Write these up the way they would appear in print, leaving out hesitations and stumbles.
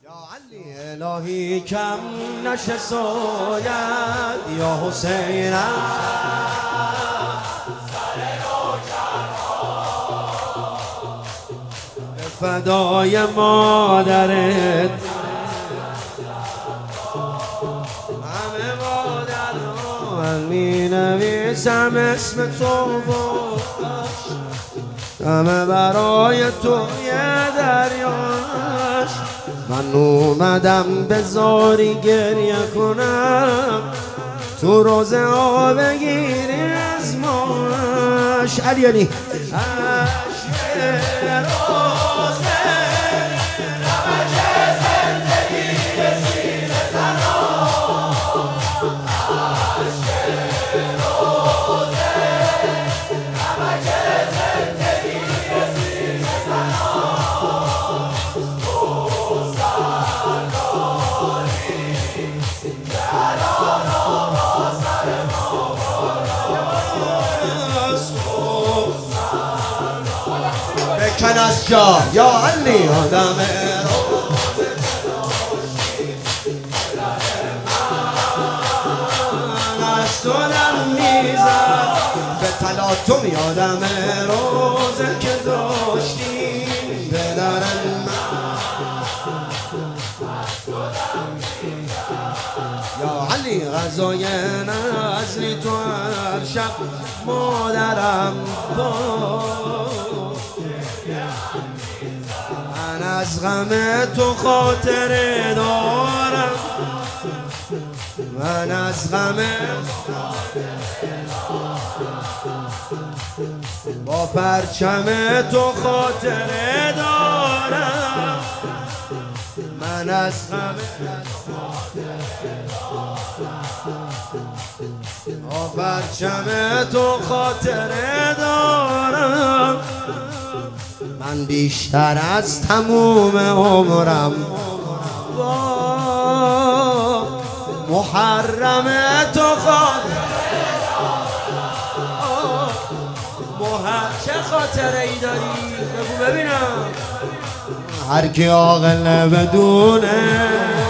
یا علی الهی کم نشه سوید یا حسینم فدای مادرت همه مادر من می نویسم اسم تو همه برای تو یه دریاش من اومدم به زاری گریه کنم تو روزه ها بگیری از ماش علی علی بکن از جا یا علی آدم از تو دم میزد به تلاطم یادم روزه که داشتیم به درن یا علی غذای نزلی تو هر شب مادرم من از غم تو خاطره دارم من از غم با پرچم تو خاطره دارم من از غم با پرچم تو خاطره دارم من بیشتر از تموم عمرم محرم تو چه خاطره ای داری؟ بگو ببینم هر کی عاقل بدونه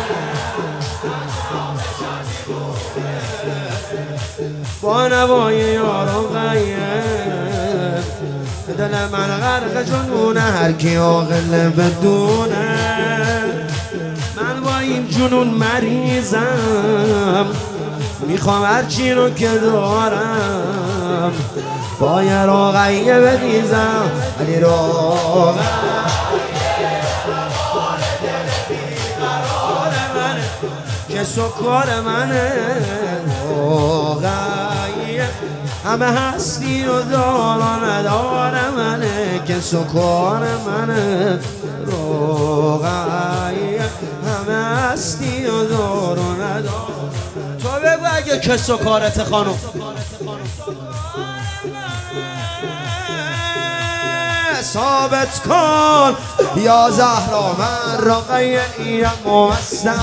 با نوای یارو غیب دل من غرق جنونه هر کی عاقل بدونه من با این جنون مریضم میخوام هرچی رو که دارم با یه روغیه بدیزم علی روغ که سکار منه روغیه همه هستی و دار و ندار منه که سکار منه روغیه همه هستی و دار و ندار تو بگو اگه که سکارت خانم ثابت کن یا زهرا من رقیه ایم موسته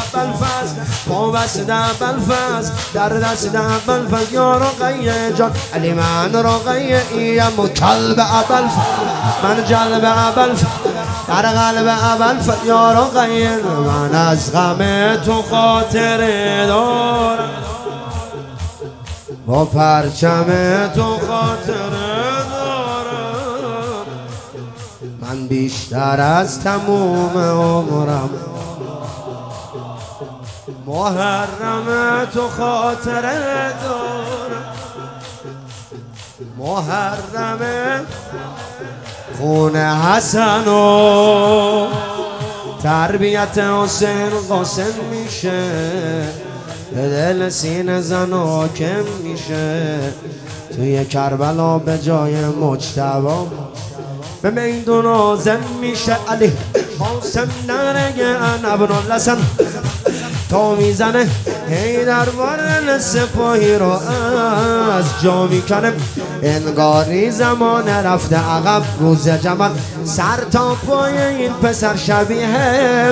بلفز در دست بلفز یا رقیه جان علی من رقیه ایم و کلب ابلفز من جلب ابلفز در قلب ابلفز یا رقیه من از غم تو خاطره دارم با پرچم تو خاطره من بیشتر از تموم عمرم محرم تو خاطره دارم محرم خون حسن و تربیت حسین قاسم میشه به دل سینه زن حاکم میشه توی کربلا به جای مجتبی به میدون آزم میشه علی قاسم نرگه ابن الحسن تو میزنه هی درباره سپاهی رو از جا میکنه انگاری زمان رفته عقب روز جمل سر تا پای این پسر شبیه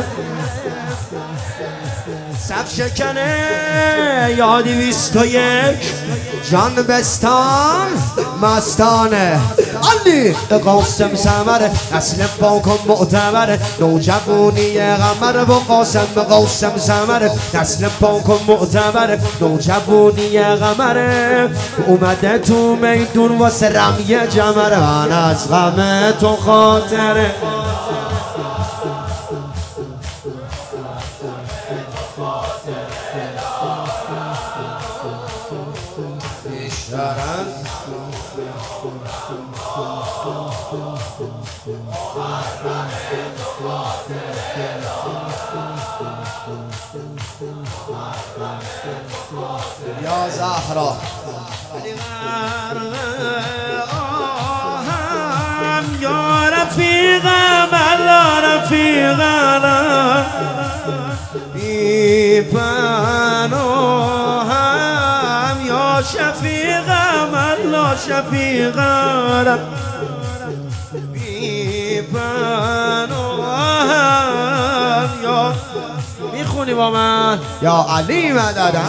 صف شکنه یا 201 جان بستان مستانه علی قاسم سمره اصل پاک و معتبره نوجوانی قمر با قاسم سمره اصل پاک و معتبره نوجوانی قمره اومده تو میدون واسه رمی جمره من از غم تو خاطره یا زهرا یا رفیقم الله رفیقم بی پناهم یا شفیقم الله شفیقم بی پناهم یا میخونی با من یا علی مدد